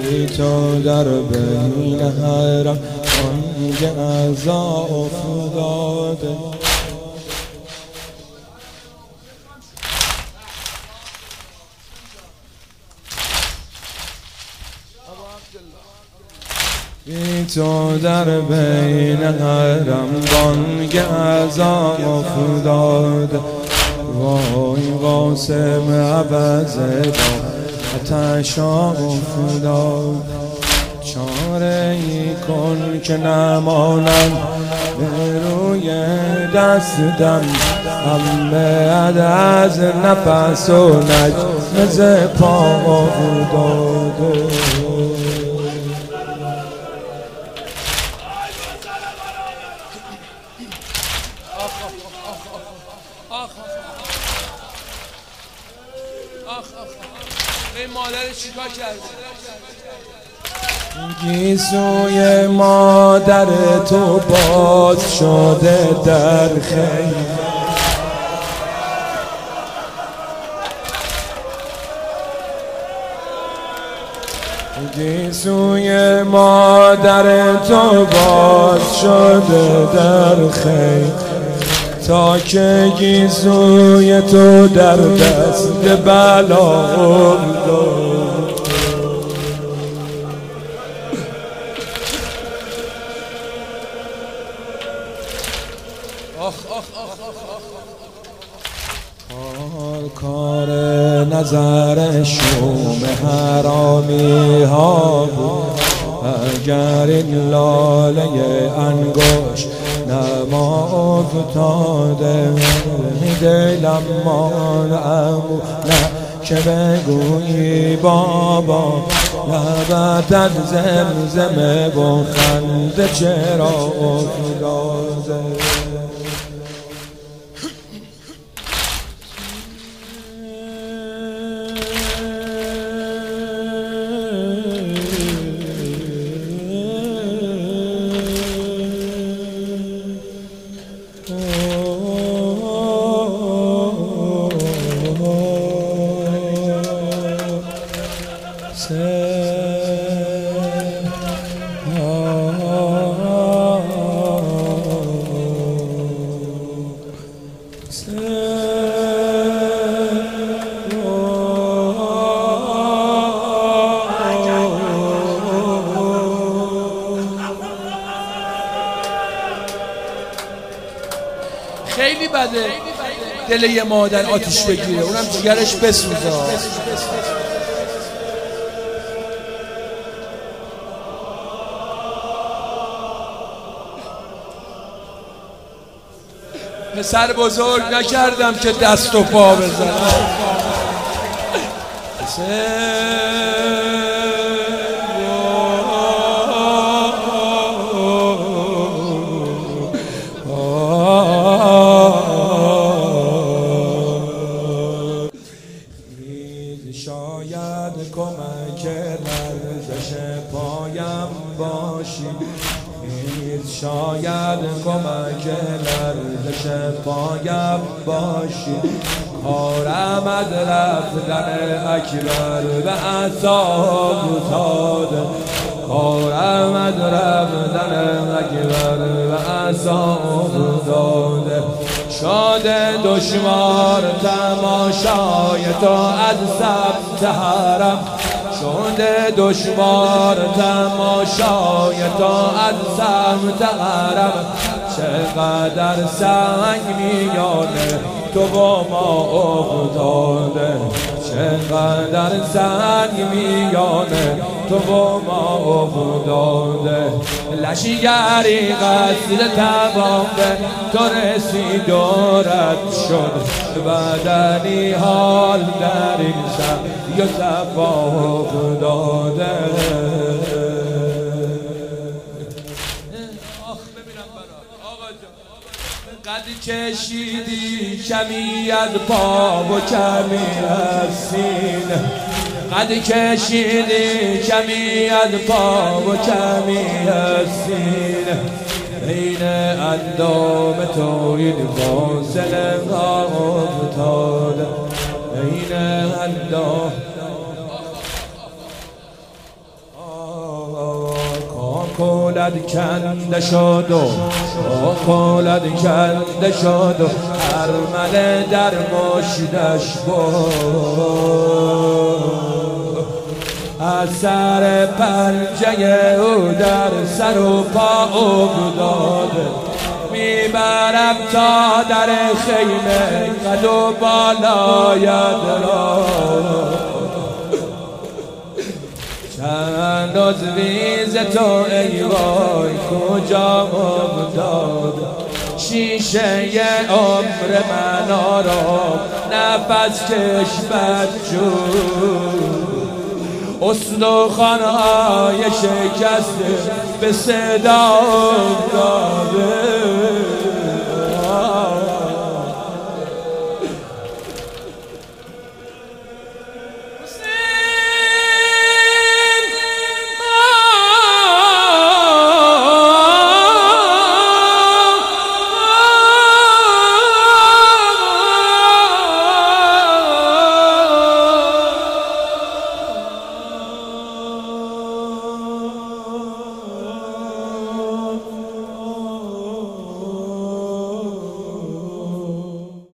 ای تو در بین حرم بانگ عزا افتاده. ای تو در بین حرم بانگ عزا افتاده. وای قاسم عوضه با آتش افتاد. چاره ای کن که نمانم به روی دستم، همه از نفس و نجم ز پا افتاده. این مادر چیکار کرده؟ گیسوی مادر تو باز شده در خیمه. گیسوی مادر تو باز شده در خیمه، تا که گیسوی تو در دست بلا افتاد. کار نظر شوم حرامی ها بود، اگر این لاله انگشت نما افتاده. دلم مال امو نه که بگویی بابا، لبتت زمزمه و خنده چرا افتاده. خیلی بده دل یه مادر آتیش بگیره، اونم جگرش بسوزه. پسر بزرگ نکردم که دست و پا بزنم. شاید کمک لرزش پایم باشی، شاید کمک لرزش پایم باشی. کارم از رفتن اکبر به عذاب افتاده، کارم از رفتن اکبر به عذاب افتاده. شاد دشوار تماشای تو از سمت حرم، شد دشوار تماشای تو از سمت حرم. چقدر سنگ میانه تو با ما افتاده، چقدر سنگ میانه تو با ما افتاده. لشگری قصد تمام به تو رسید و رد شد، بدنی حال در این شب یا صفا افتاده. قد کشیدی کمی از پا و کمی از سینه، قد کشیدی کمی از پا و کمی از سینه. بین اندام تو این فاصله ها افتاده، بین اندام کولد کنده شد و کولد کنده شد و ارمله در مشتش بود از سر پنجه او در سر و پا افتاده میبرم تا در خیمه قد و بالاید را چند عضوی ز تو ای وای کجا افتاد شیشه عمر من آرام نفس کش بدجور استخوان‌های شکسته به صدا افتاده